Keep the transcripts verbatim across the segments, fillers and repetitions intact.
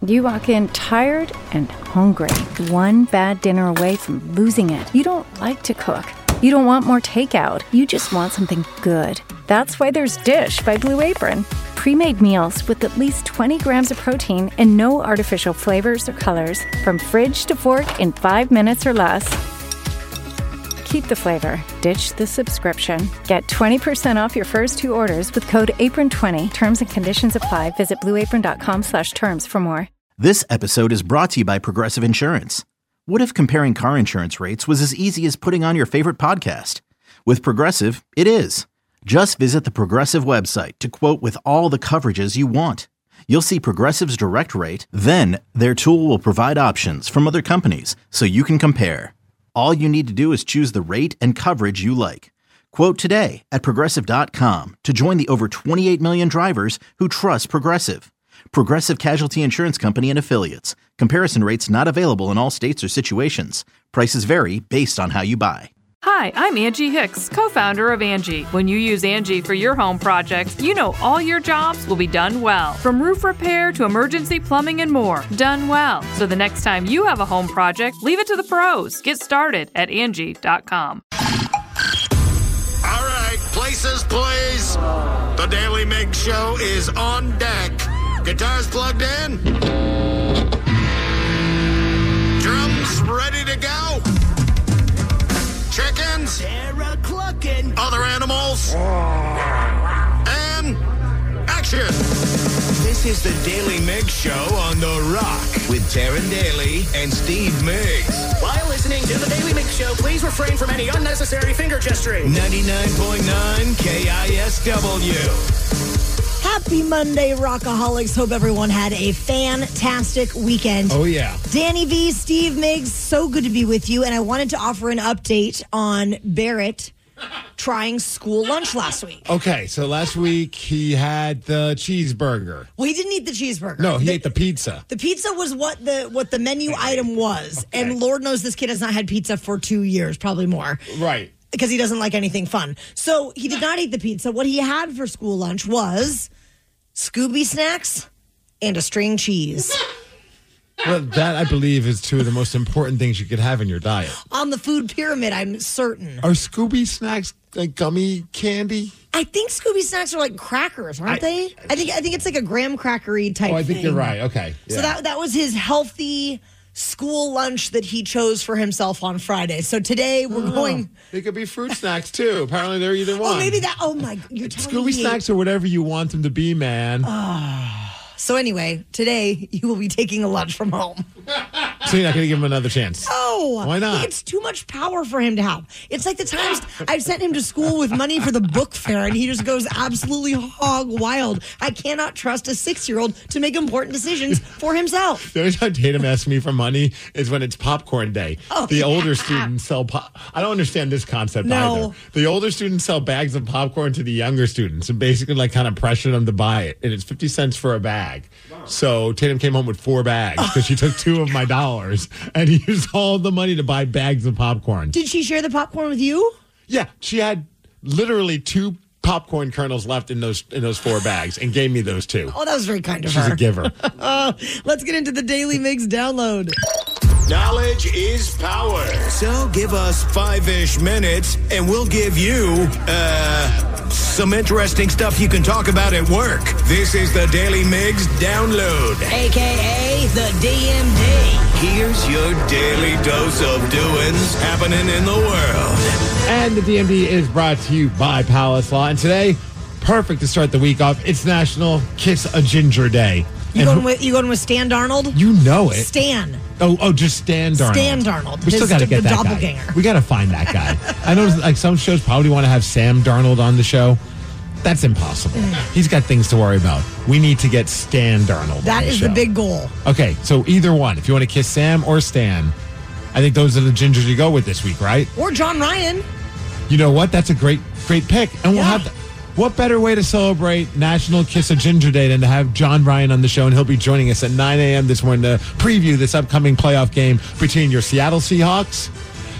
You walk in tired and hungry, one bad dinner away from losing it. You don't like to cook. You don't want more takeout. You just want something good. That's why there's Dish by Blue Apron. Pre-made meals with at least twenty grams of protein and no artificial flavors or colors. From fridge to fork in five minutes or less. Keep the flavor. Ditch the subscription. Get twenty percent off your first two orders with code apron twenty. Terms and conditions apply. Visit blueapron.com slash terms for more. This episode is brought to you by Progressive Insurance. What if comparing car insurance rates was as easy as putting on your favorite podcast? With Progressive, it is. Just visit the Progressive website to quote with all the coverages you want. You'll see Progressive's direct rate, then their tool will provide options from other companies so you can compare. All you need to do is choose the rate and coverage you like. Quote today at Progressive dot com to join the over twenty-eight million drivers who trust Progressive. Progressive Casualty Insurance Company and Affiliates. Comparison rates not available in all states or situations. Prices vary based on how you buy. Hi, I'm Angie Hicks, co-founder of Angie. When you use Angie for your home projects, you know all your jobs will be done well. From roof repair to emergency plumbing and more, done well. So the next time you have a home project, leave it to the pros. Get started at Angie dot com. All right, places, please. The Daily Mig Show is on deck. Guitars plugged in. Drums ready to go. Chickens. Other animals. And action. This is the Daily Mig Show on The Rock with Taryn Daly and Steve Miggs. While listening to the Daily Mig Show, please refrain from any unnecessary finger gesturing. ninety-nine point nine K I S W. Happy Monday, Rockaholics. Hope everyone had a fantastic weekend. Oh, yeah. Danny V, Steve Miggs, so good to be with you. And I wanted to offer an update on Barrett trying school lunch last week. Okay, so last week he had the cheeseburger. Well, he didn't eat the cheeseburger. No, he the, ate the pizza. The pizza was what the what the menu item was. Okay. And Lord knows this kid has not had pizza for two years, probably more. Right. Because he doesn't like anything fun. So he did not eat the pizza. What he had for school lunch was Scooby snacks and a string cheese. Well, that, I believe, is two of the most important things you could have in your diet. On the food pyramid, I'm certain. Are Scooby snacks like gummy candy? I think Scooby snacks are like crackers, aren't I, they? I think I think it's like a graham crackery type thing. Oh, I think thing. you're right. Okay. Yeah. So that that was his healthy school lunch that he chose for himself on Friday. So today we're oh, going. They could be fruit snacks too. Apparently they're either one. Oh, maybe that. Oh my! You're telling Scooby me. snacks are whatever you want them to be, man. Oh. So anyway, today you will be taking a lunch from home. So you're not going to give him another chance? No. Why not? It's too much power for him to have. It's like the times I've sent him to school with money for the book fair, and he just goes absolutely hog wild. I cannot trust a six-year-old to make important decisions for himself. The only time Tatum asks me for money is when it's popcorn day. Oh, the yeah. older students sell pop. I don't understand this concept No. either. The older students sell bags of popcorn to the younger students and basically like kind of pressure them to buy it. And it's fifty cents for a bag. Wow. So Tatum came home with four bags because she took two of my dollars and he used all the money to buy bags of popcorn. Did she share the popcorn with you? Yeah, she had literally two popcorn kernels left in those in those four bags and gave me those two. Oh, that was very kind of She's her. She's a giver. uh, let's get into the Daily Mix download. Knowledge is power. So give us five-ish minutes and we'll give you, uh, some interesting stuff you can talk about at work. This is the Daily Mix Download. A K A the D M D. Here's your daily dose of doings happening in the world. And the D M D is brought to you by Palace Law. And today, perfect to start the week off, it's National Kiss a Ginger Day. You and going who, with you going with Stan Darnold? You know it. Stan. Oh, oh, just Stan Darnold. Stan Darnold. We still got to get that doppelganger. guy. We got to find that guy. I know, like some shows probably want to have Sam Darnold on the show. That's impossible. Mm. He's got things to worry about. We need to get Stan Darnold. That on the is show. the big goal. Okay, so either one. If you want to kiss Sam or Stan, I think those are the gingers you go with this week, right? Or John Ryan. You know what? That's a great, great pick. And we'll Yeah. have. The, what better way to celebrate National Kiss a Ginger Day than to have John Ryan on the show, and he'll be joining us at nine a.m. this morning to preview this upcoming playoff game between your Seattle Seahawks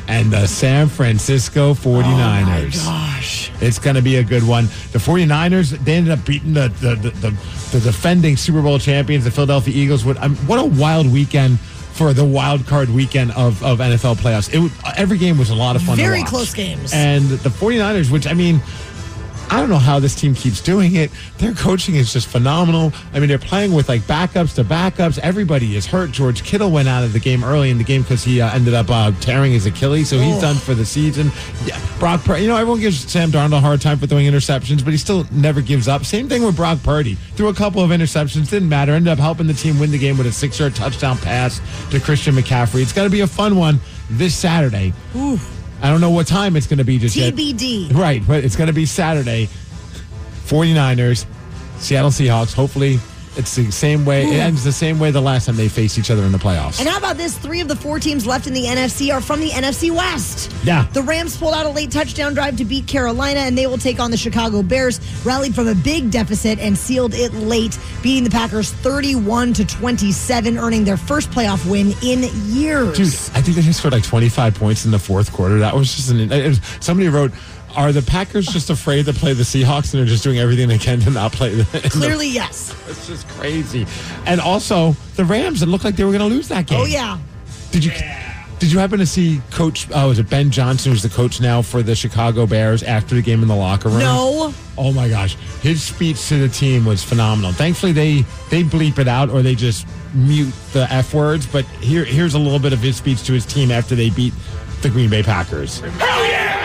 and the San Francisco forty-niners. Oh, my gosh. It's going to be a good one. The forty-niners, they ended up beating the the, the, the, the defending Super Bowl champions, the Philadelphia Eagles. What, um, what a wild weekend for the wild card weekend of, of N F L playoffs. It was, every game was a lot of fun Very to watch. close games. And the forty-niners, which, I mean, I don't know how this team keeps doing it. Their coaching is just phenomenal. I mean, they're playing with like backups to backups. Everybody is hurt. George Kittle went out of the game early in the game because he uh, ended up uh, tearing his Achilles, so he's oh. done for the season. Yeah, Brock Purdy, you know, everyone gives Sam Darnold a hard time for throwing interceptions, but he still never gives up. Same thing with Brock Purdy. Threw a couple of interceptions, didn't matter. Ended up helping the team win the game with a six-yard touchdown pass to Christian McCaffrey. It's going to be a fun one this Saturday. Ooh. I don't know what time it's going to be just T B D. yet. Right, but it's going to be Saturday. forty-niners, Seattle Seahawks. Hopefully it's the same way. Ooh. It ends the same way the last time they faced each other in the playoffs. And how about this? Three of the four teams left in the N F C are from the N F C West. Yeah. The Rams pulled out a late touchdown drive to beat Carolina, and they will take on the Chicago Bears, rallied from a big deficit and sealed it late, beating the Packers thirty-one to twenty-seven, earning their first playoff win in years. Dude, I think they just scored like twenty-five points in the fourth quarter. That was just an... It was, somebody wrote... Are the Packers just afraid to play the Seahawks and they're just doing everything they can to not play them? Clearly, yes. It's just crazy. And also, the Rams, it looked like they were going to lose that game. Oh, yeah. Did you yeah. Did you happen to see Coach, oh, is it Ben Johnson, who's the coach now for the Chicago Bears, after the game in the locker room? No. Oh, my gosh. His speech to the team was phenomenal. Thankfully, they, they bleep it out or they just mute the F words. But here here's a little bit of his speech to his team after they beat the Green Bay Packers. Hell yeah!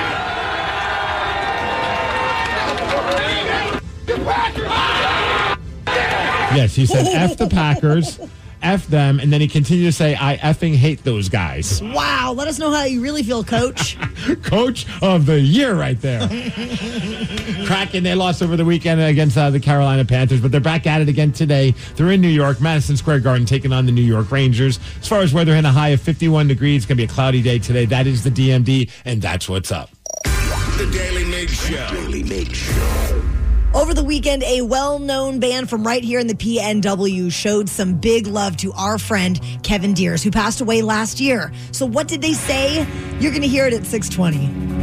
Yes, he said, F the Packers, F them, and then he continued to say, I effing hate those guys. Wow, let us know how you really feel, Coach. Coach of the year right there. Kraken, they lost over the weekend against uh, the Carolina Panthers, but they're back at it again today. They're in New York, Madison Square Garden, taking on the New York Rangers. As far as weather, in a high of fifty-one degrees. It's going to be a cloudy day today. That is the D M D, and that's what's up. The Daily Mig Show. Daily Mig Show. Over the weekend, a well-known band from right here in the P N W showed some big love to our friend Kevin Deers, who passed away last year. So what did they say? You're going to hear it at six twenty.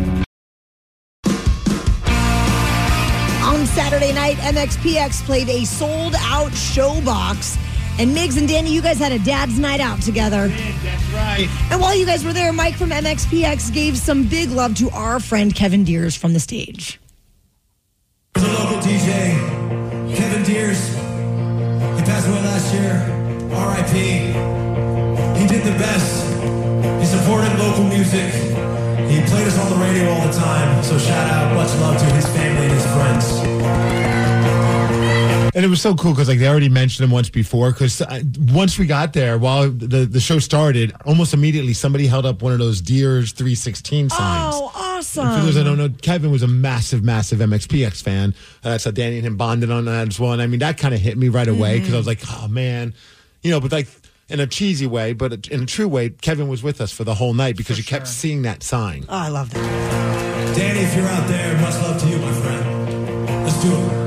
On Saturday night, M X P X played a sold-out showbox. And Migs and Danny, you guys had a dad's night out together. Yeah, that's right. And while you guys were there, Mike from M X P X gave some big love to our friend Kevin Deers from the stage. The local D J, Kevin Deers, he passed away last year, R I P He did the best. He supported local music. He played us on the radio all the time. So shout out, much love to his family and his friends. And it was so cool because like they already mentioned him once before. Because uh, once we got there, while the, the show started, almost immediately somebody held up one of those Deers three sixteen signs. Oh, awesome. And for those that don't know, Kevin was a massive, massive M X P X fan. Uh, that's how Danny and him bonded on that as well. And I mean, that kind of hit me right away because mm-hmm. I was like, oh man, you know, but like in a cheesy way, but in a true way, Kevin was with us for the whole night because for you sure. kept seeing that sign. Oh, I love that. Danny, if you're out there, much love to you, my friend. Let's do it.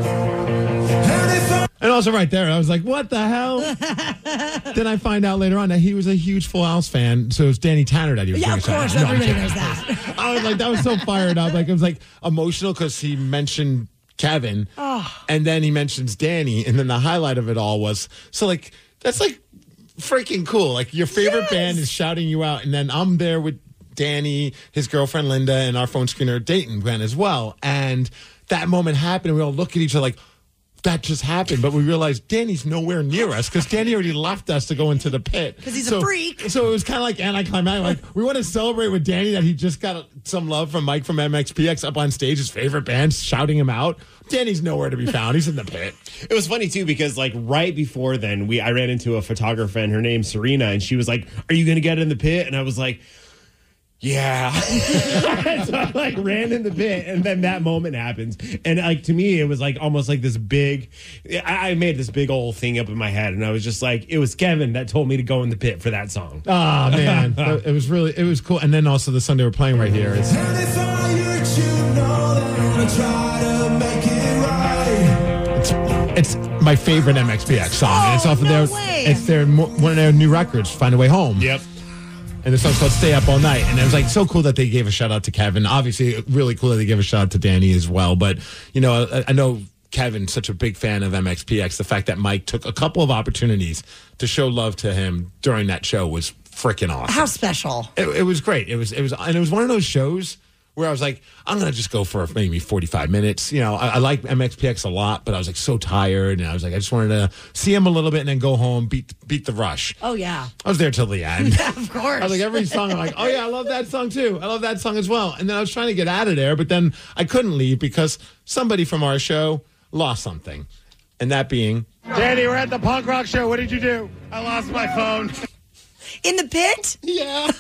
And also right there, I was like, what the hell? Then I find out later on that he was a huge Full House fan. So it was Danny Tanner that he was Yeah, of course. No, everybody knows that. I was like, that was so fired up. Like, it was like emotional because he mentioned Kevin. Oh. And then he mentions Danny. And then the highlight of it all was, so like, that's like freaking cool. Like your favorite yes. band is shouting you out. And then I'm there with Danny, his girlfriend Linda, and our phone screener Dayton went as well. And that moment happened. And we all look at each other like, that just happened, but we realized Danny's nowhere near us because Danny already left us to go into the pit. Because he's so, a freak. So it was kind of like anticlimactic. Like, we want to celebrate with Danny that he just got some love from Mike from M X P X up on stage, his favorite band, shouting him out. Danny's nowhere to be found. He's in the pit. It was funny, too, because, like, right before then, we I ran into a photographer, and her name's Serena, and she was like, are you going to get in the pit? And I was like, yeah. So I like ran in the pit, and then that moment happens. And like to me, it was like almost like this big, I, I made this big old thing up in my head, and I was just like, it was Kevin that told me to go in the pit for that song. Oh, man. It was really, it was cool. And then also the song they were playing right here is. It's, it's my favorite M X P X song. Oh, and it's off of no their, way. it's their, one of their new records, Find a Way Home. Yep. And the song's called Stay Up All Night. And it was like so cool that they gave a shout out to Kevin. Obviously, really cool that they gave a shout out to Danny as well. But, you know, I, I know Kevin's such a big fan of M X P X. The fact that Mike took a couple of opportunities to show love to him during that show was freaking awesome. How special. It, it was great. It was, it was, and it was one of those shows where I was like, I'm going to just go for maybe forty-five minutes. You know, I, I like M X P X a lot, but I was like so tired. And I was like, I just wanted to see him a little bit and then go home, beat beat the rush. Oh, yeah. I was there till the end. Yeah, of course. I was like, every song, I'm like, oh, yeah, I love that song too. I love that song as well. And then I was trying to get out of there, but then I couldn't leave because somebody from our show lost something. And that being... Danny, we're at the punk rock show. What did you do? I lost my phone. In the pit? Yeah.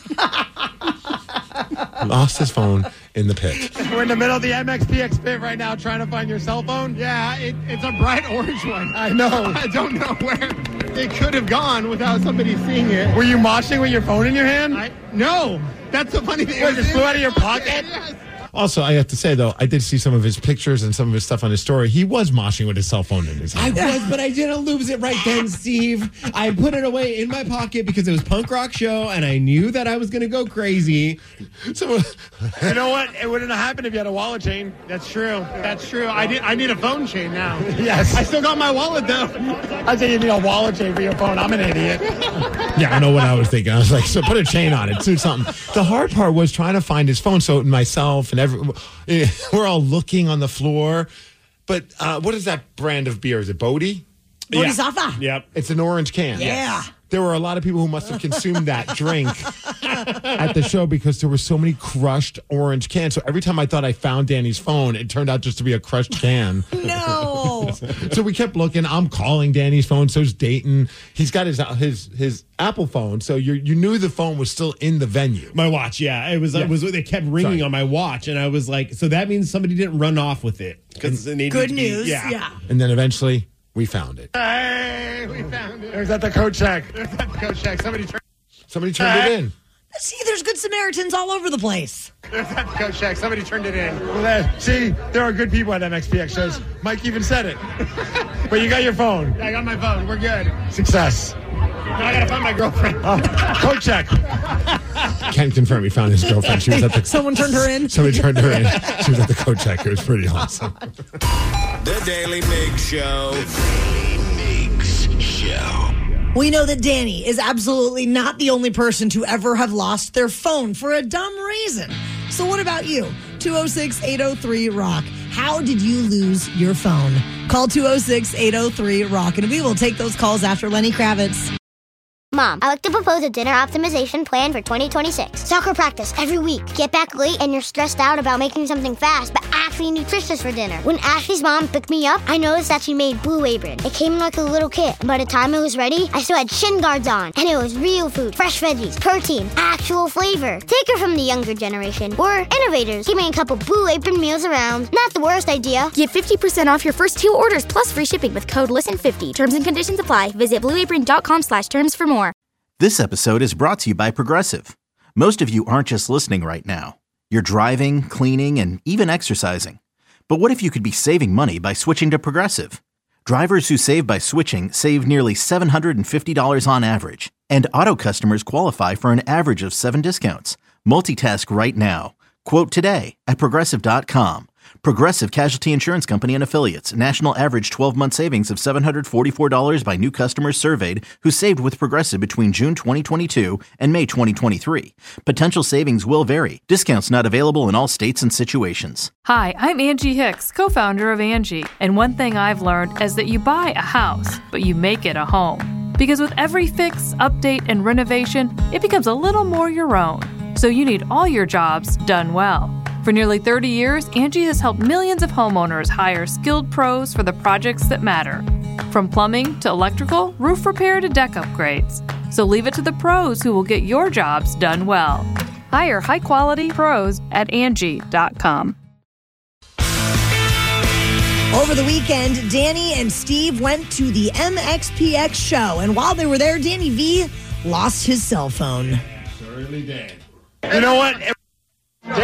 Lost his phone in the pit. We're in the middle of the M X P X pit right now trying to find your cell phone. Yeah, it, it's a bright orange one. I know. I don't know where it could have gone without somebody seeing it. Were you moshing with your phone in your hand? I, no. That's the funny thing. What, it just flew out of your pocket? Yes. Also, I have to say, though, I did see some of his pictures and some of his stuff on his story. He was moshing with his cell phone in his hand. I was, but I didn't lose it right then, Steve. I put it away in my pocket because it was punk rock show, and I knew that I was going to go crazy. So, you know what? It wouldn't have happened if you had a wallet chain. That's true. That's true. I need, I need a phone chain now. Yes. I still got my wallet, though. I say you need a wallet chain for your phone. I'm an idiot. Yeah, I know what I was thinking. I was like, so put a chain on it, do something. The hard part was trying to find his phone. So myself and every, we're all looking on the floor. But uh, what is that brand of beer? Is it Bodhi? Bodhisattva. Yeah. Yep. It's an orange can. Yeah. There were a lot of people who must have consumed that drink at the show because there were so many crushed orange cans. So every time I thought I found Danny's phone, it turned out just to be a crushed can. No. So we kept looking. I'm calling Danny's phone. So's Dayton. He's got his his his Apple phone. So you you knew the phone was still in the venue. My watch, yeah. It was, Yeah. it was it kept ringing Sorry. on my watch, and I was like, so that means somebody didn't run off with it. Because it needed Good to be- news. yeah. Yeah. And then eventually we found it. Hey, we found it. There's at the coat check. There's that coach check. Somebody turned. Somebody turned it in. See, there's good Samaritans all over the place. There's that coach check. Somebody turned it in. Well, there, see, there are good people at M X P X shows. Mike even said it. But you got your phone. I got my phone. We're good. Success. Now I gotta find my girlfriend. Oh, coat check. Ken confirmed he found his girlfriend. She was at the Someone turned her in. Somebody turned her in. She was at the coat check. It was pretty awesome. The Daily Mix Show. Mix Show. We know that Danny is absolutely not the only person to ever have lost their phone for a dumb reason. So what about you? two oh six, eight oh three, ROCK. How did you lose your phone? Call two oh six, eight oh three, ROCK, and we will take those calls after Lenny Kravitz. Mom, I like to propose a dinner optimization plan for twenty twenty-six. Soccer practice every week. Get back late and you're stressed out about making something fast, but actually nutritious for dinner. When Ashley's mom picked me up, I noticed that she made Blue Apron. It came in like a little kit. By the time it was ready, I still had shin guards on. And it was real food, fresh veggies, protein, actual flavor. Take her from the younger generation. We're innovators. Give me a couple Blue Apron meals around. Not the worst idea. Get fifty percent off your first two orders plus free shipping with code listen fifty. Terms and conditions apply. Visit blueapron.com slash terms for more. This episode is brought to you by Progressive. Most of you aren't just listening right now. You're driving, cleaning, and even exercising. But what if you could be saving money by switching to Progressive? Drivers who save by switching save nearly seven hundred fifty dollars on average. And auto customers qualify for an average of seven discounts. Multitask right now. Quote today at Progressive dot com. Progressive Casualty Insurance Company and Affiliates. National average twelve-month savings of seven hundred forty-four dollars by new customers surveyed who saved with Progressive between June twenty twenty-two and May twenty twenty-three. Potential savings will vary. Discounts not available in all states and situations. Hi, I'm Angie Hicks, co-founder of Angie. And one thing I've learned is that you buy a house, but you make it a home. Because with every fix, update, and renovation, it becomes a little more your own. So you need all your jobs done well. For nearly thirty years, Angie has helped millions of homeowners hire skilled pros for the projects that matter. From plumbing to electrical, roof repair to deck upgrades. So leave it to the pros who will get your jobs done well. Hire high-quality pros at Angie dot com. Over the weekend, Danny and Steve went to the M X P X show, and while they were there, Danny V lost his cell phone. Certainly did. You know what?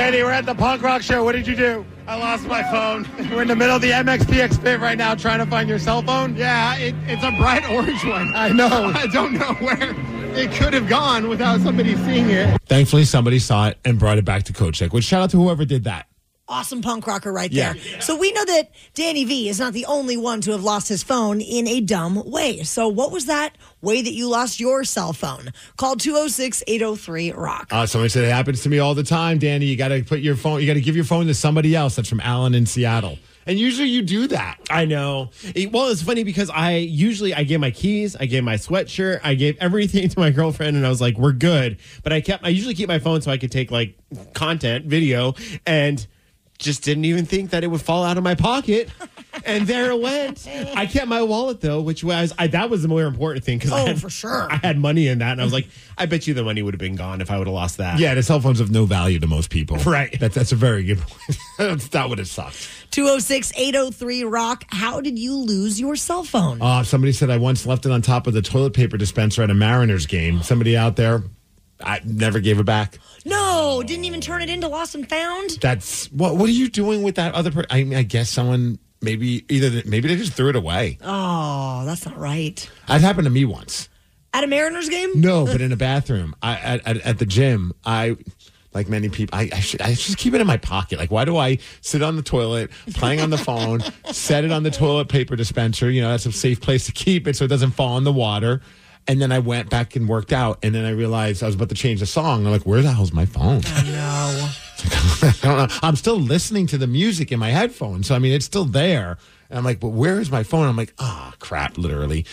Danny, we're at the punk rock show. What did you do? I lost my phone. We're in the middle of the M X P X pit right now trying to find your cell phone. Yeah, it, it's a bright orange one. I know. I don't know where it could have gone without somebody seeing it. Thankfully, somebody saw it and brought it back to Coach Check, which shout out to whoever did that. Awesome punk rocker right Yeah. there. Yeah. So we know that Danny V is not the only one to have lost his phone in a dumb way. So what was that way that you lost your cell phone? Call two oh six, eight oh three, rock. Uh, somebody said it happens to me all the time, Danny. You got to put your phone, you got to give your phone to somebody else. That's from Alan in Seattle. And usually you do that. I know. It, well, it's funny because I usually I gave my keys, I gave my sweatshirt, I gave everything to my girlfriend, and I was like, "We're good." But I kept I usually keep my phone so I could take like content, video, and just didn't even think that it would fall out of my pocket. And there it went. I kept my wallet, though, which was, I, that was the more important thing. Cause oh, I had, for sure. I had money in that. And I was like, I bet you the money would have been gone if I would have lost that. Yeah, the cell phone's of no value to most people. Right. That, that's a very good point. That would have sucked. two oh six, eight oh three, rock. How did you lose your cell phone? Uh, somebody said I once left it on top of the toilet paper dispenser at a Mariners game. Somebody out there, I never gave it back. No, didn't even turn it into lost and found? That's what. What are you doing with that other person? I mean, I guess someone maybe either maybe they just threw it away. Oh, that's not right. That happened to me once. At a Mariners game? No, but in a bathroom. I at, at, at the gym. I like many people. I I should I just keep it in my pocket. Like, why do I sit on the toilet playing on the phone, set it on the toilet paper dispenser? You know, that's a safe place to keep it so it doesn't fall in the water. And then I went back and worked out, and then I realized I was about to change the song. I'm like, where the hell's my phone? Oh, no. I don't know. I'm still listening to the music in my headphones. So, I mean, it's still there. And I'm like, but where is my phone? I'm like, oh, crap, literally.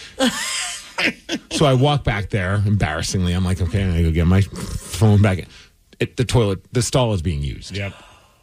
So I walk back there, embarrassingly. I'm like, okay, I'm going to go get my phone back. It, the toilet, the stall is being used. Yep.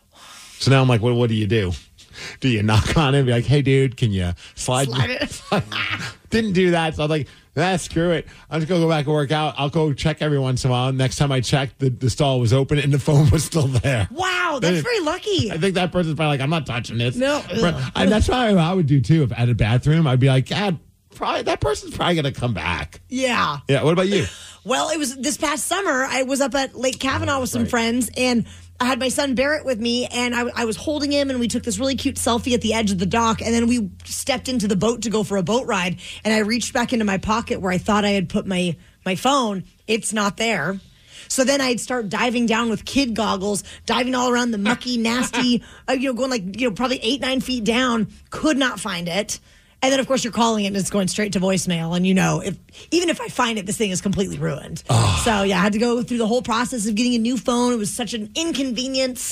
So now I'm like, well, what do you do? Do you knock on it and be like, hey, dude, can you slide? Slide it. Didn't do that. So I'm like, ah, screw it. I'm just going to go back and work out. I'll go check every once in a while. Next time I checked, the, the stall was open and the phone was still there. Wow, that's very lucky. I think that person's probably like, I'm not touching this. No. And that's probably what I would do, too. If at a bathroom, I'd be like, God, probably that person's probably going to come back. Yeah. Yeah. What about you? Well, it was this past summer. I was up at Lake Kavanaugh Oh, with some right. friends, and I had my son Barrett with me, and I, I was holding him, and we took this really cute selfie at the edge of the dock, and then we stepped into the boat to go for a boat ride, and I reached back into my pocket where I thought I had put my, my phone. It's not there. So then I'd start diving down with kid goggles, diving all around the mucky, nasty, uh, you know, going like, you know, probably eight, nine feet down, could not find it. And then, of course, you're calling it and it's going straight to voicemail. And, you know, if even if I find it, this thing is completely ruined. Oh. So, yeah, I had to go through the whole process of getting a new phone. It was such an inconvenience.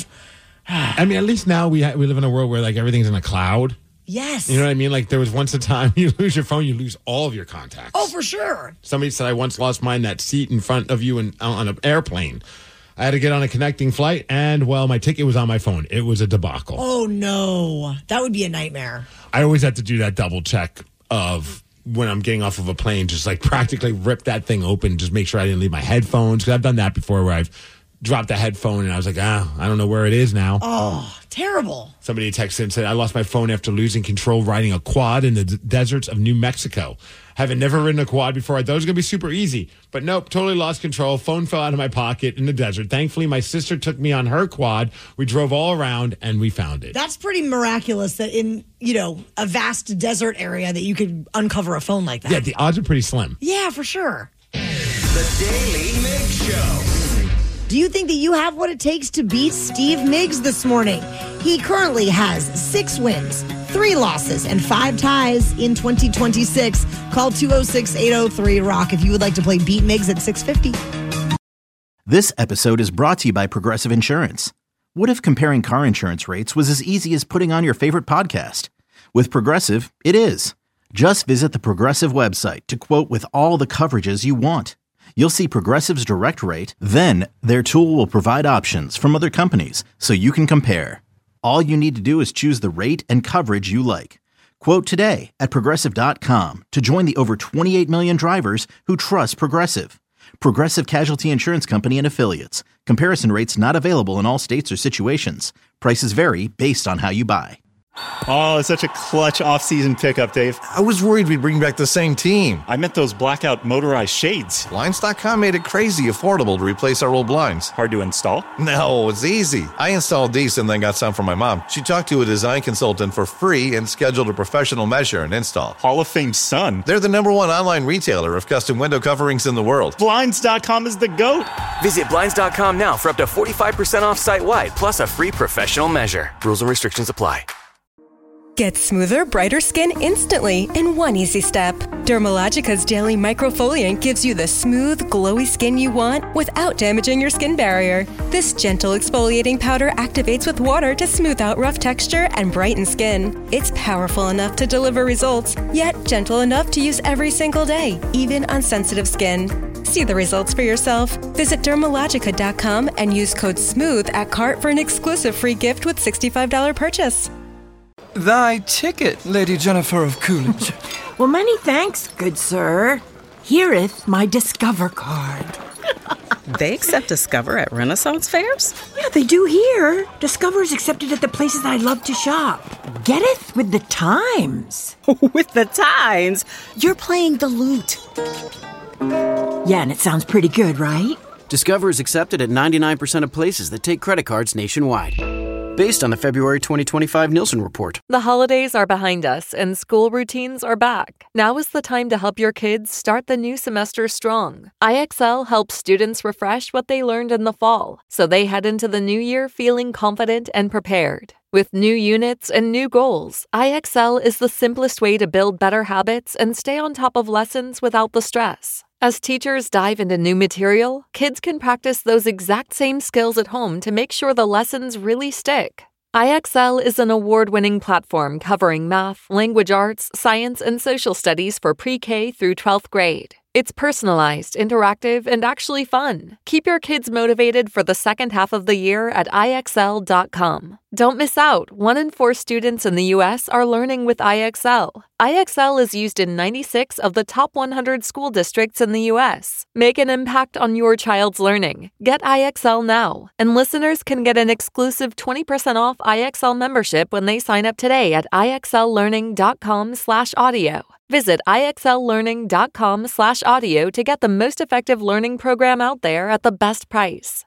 I mean, at least now we ha- we live in a world where, like, everything's in a cloud. Yes. You know what I mean? Like, there was once a time you lose your phone, you lose all of your contacts. Oh, for sure. Somebody said I once lost mine, that seat in front of you in, on an airplane. I had to get on a connecting flight, and, well, my ticket was on my phone. It was a debacle. Oh, no. That would be a nightmare. I always have to do that double check of when I'm getting off of a plane, just like practically rip that thing open, just make sure I didn't leave my headphones. Because I've done that before where I've dropped a headphone and I was like, ah, I don't know where it is now. Oh, terrible. Somebody texted and said, I lost my phone after losing control riding a quad in the d- deserts of New Mexico. Having never ridden a quad before, I thought it was going to be super easy. But nope, totally lost control. Phone fell out of my pocket in the desert. Thankfully, my sister took me on her quad. We drove all around and we found it. That's pretty miraculous that in, you know, a vast desert area that you could uncover a phone like that. Yeah, the odds are pretty slim. Yeah, for sure. The Daily Mig Show. Do you think that you have what it takes to beat Steve Miggs this morning? He currently has six wins, three losses, and five ties in twenty twenty-six. Call two oh six, eight oh three, rock if you would like to play Beat Miggs at six fifty. This episode is brought to you by Progressive Insurance. What if comparing car insurance rates was as easy as putting on your favorite podcast? With Progressive, it is. Just visit the Progressive website to quote with all the coverages you want. You'll see Progressive's direct rate, then their tool will provide options from other companies so you can compare. All you need to do is choose the rate and coverage you like. Quote today at Progressive dot com to join the over twenty-eight million drivers who trust Progressive. Progressive Casualty Insurance Company and Affiliates. Comparison rates not available in all states or situations. Prices vary based on how you buy. Oh, it's such a clutch off-season pickup, Dave. I was worried we'd bring back the same team. I meant those blackout motorized shades. Blinds dot com made it crazy affordable to replace our old blinds. Hard to install? No, it's easy. I installed these and then got some for my mom. She talked to a design consultant for free and scheduled a professional measure and install. Hall of Fame son. They're the number one online retailer of custom window coverings in the world. Blinds dot com is the GOAT. Visit Blinds dot com now for up to forty-five percent off site-wide, plus a free professional measure. Rules and restrictions apply. Get smoother, brighter skin instantly in one easy step. Dermalogica's daily microfoliant gives you the smooth, glowy skin you want without damaging your skin barrier. This gentle exfoliating powder activates with water to smooth out rough texture and brighten skin. It's powerful enough to deliver results, yet gentle enough to use every single day, even on sensitive skin. See the results for yourself. Visit Dermalogica dot com and use code SMOOTH at cart for an exclusive free gift with sixty-five dollars purchase. Thy ticket, Lady Jennifer of Coolidge. Well, many thanks, good sir. Hereeth my Discover card. They accept Discover at Renaissance fairs? Yeah, they do here. Discover is accepted at the places I love to shop. Getteth with the times. With the times? You're playing the lute. Yeah, and it sounds pretty good, right? Discover is accepted at ninety-nine percent of places that take credit cards nationwide. Based on the February twenty twenty-five Nielsen report. The holidays are behind us and school routines are back. Now is the time to help your kids start the new semester strong. I X L helps students refresh what they learned in the fall, so they head into the new year feeling confident and prepared. With new units and new goals, I X L is the simplest way to build better habits and stay on top of lessons without the stress. As teachers dive into new material, kids can practice those exact same skills at home to make sure the lessons really stick. I X L is an award-winning platform covering math, language arts, science, and social studies for pre-K through twelfth grade. It's personalized, interactive, and actually fun. Keep your kids motivated for the second half of the year at I X L dot com. Don't miss out. One in four students in the U S are learning with I X L. I X L is used in ninety-six of the top one hundred school districts in the U S. Make an impact on your child's learning. Get I X L now. And listeners can get an exclusive twenty percent off I X L membership when they sign up today at I X L learning dot com slash audio. Visit I X L learning dot com slash audio to get the most effective learning program out there at the best price.